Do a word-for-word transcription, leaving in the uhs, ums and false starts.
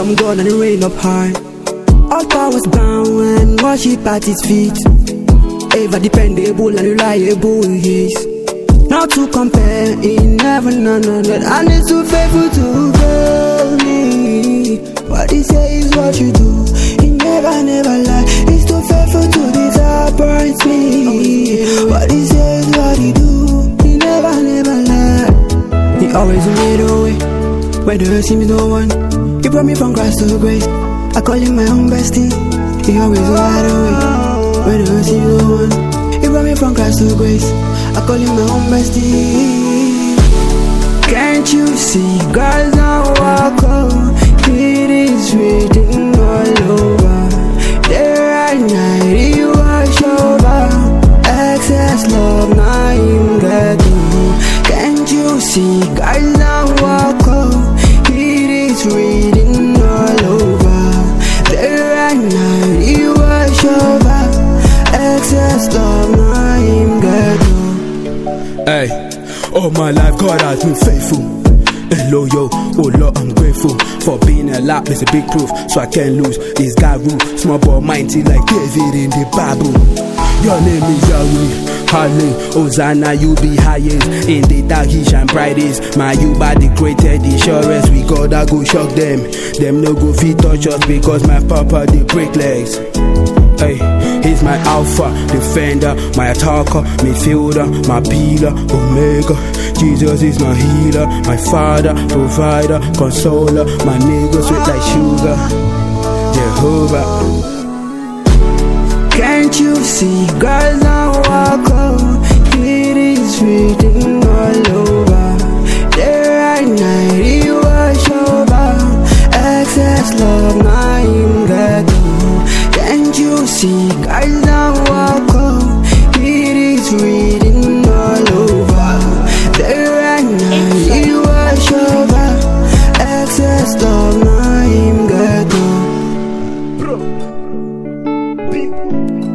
kingdom gone and reign up high. All powers bound and worship at his feet. Ever dependable and reliable he is. Not to compare in heaven and on earth. And it's too faithful to fail me. What he says is what you do. He never, never lie. He's too faithful to disappoint me. What he says is what he do. He never, never lie. He always made a way where there seems no one. He brought me from grace to grace. I call him my own bestie. He always made a way where there seems no one. He brought me from grace to grace. I call him my own bestie. Can't you see God's not walk on? It is written all over. Day and night he wash over. Excess love now him get on. Can't you see God's not walk on? It is written all over. Day and night he wash over. Excess love now him get on. Hey, all my life God has been faithful and loyal. Oh Lord, I'm grateful for being alive. It's a big proof, so I can't lose. This guy rule, small but mighty like David in the Bible. Your name is Yahweh, Hallelujah, Hosanna, you be highest. In the dark he shine brightest. My you by the greatest insurance. We God I go shock them. Them no go fit touch us because my papa they break legs. Hey, he's my alpha, defender, my attacker, midfielder, my pillar, omega. Jesus is my healer, my father, provider, consoler. My nigga sweet like sugar, Jehovah. Can't you see God's not walk on? It is written all over. Day and night he wash over. Excess love now him get on. Can't you see God's not walk on? It is written all over. Day and night he wash over. Excess love now him get on. Bro, big.